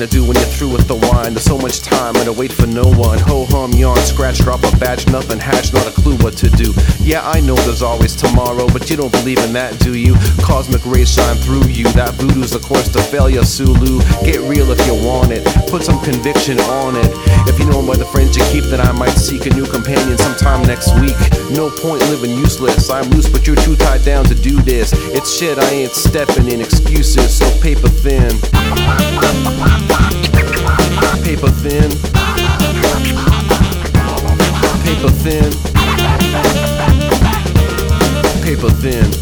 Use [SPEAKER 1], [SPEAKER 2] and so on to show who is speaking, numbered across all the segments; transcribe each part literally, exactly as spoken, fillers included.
[SPEAKER 1] gonna do when you're through with the wine? There's so much time and I wait for no one. Ho hum, yawn, scratch, drop a batch, nothing hash, not a clue what to do. Yeah, I know there's always tomorrow, but you don't believe in that, do you? Cosmic rays shine through you. That voodoo's the course to failure, Sulu. Get real if you want it. Put some conviction on it. If you know by the friends you keep, then I might seek a new companion sometime next week. No point living useless. I'm loose, but you're too tied down to do this. It's shit, I ain't stepping in. Excuses, so paper thin. Paper thin. Paper thin. Paper thin.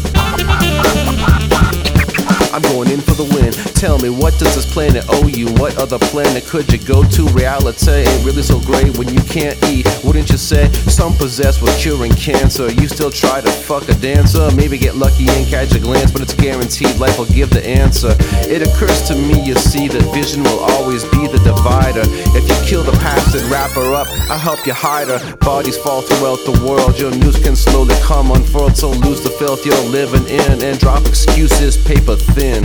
[SPEAKER 1] I'm going in for the win. Tell me, what does this planet owe you? What other planet could you go to? Reality ain't really so great when you can't eat, wouldn't you say? Some possessed with curing cancer. You still try to fuck a dancer? Maybe get lucky and catch a glance, but it's guaranteed life will give the answer. It occurs to me, you see, that vision will always be the divider. If you kill the past and wrap her up, I'll help you hide her. Bodies fall throughout the world. Your news can slowly come unfurled, so lose the filth you're living in and drop excuses. Paper thin.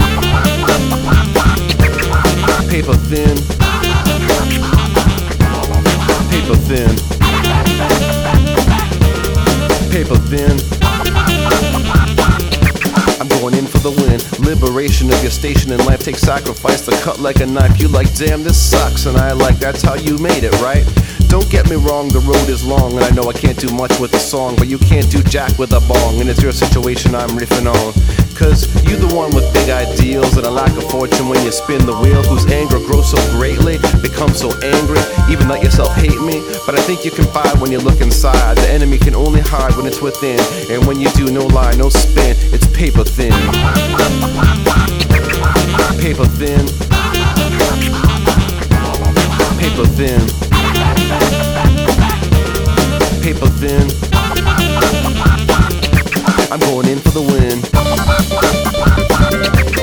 [SPEAKER 1] Paper thin. Paper thin. Paper thin. I'm going in for the win. Liberation of your station in life takes sacrifice to cut like a knife. You like, damn, this sucks, and I like, that's how you made it, right? Don't get me wrong, the road is long, and I know I can't do much with a song, but you can't do jack with a bong, and it's your situation I'm riffing on. Cause you the one with big ideals and a lack of fortune when you spin the wheel, whose anger grows so greatly, becomes so angry, even let yourself hate me. But I think you can find when you look inside. The enemy can only hide when it's within, and when you do, no lie, no spin, it's paper thin. Paper thin. Paper thin. Paper thin. I'm going in for the win.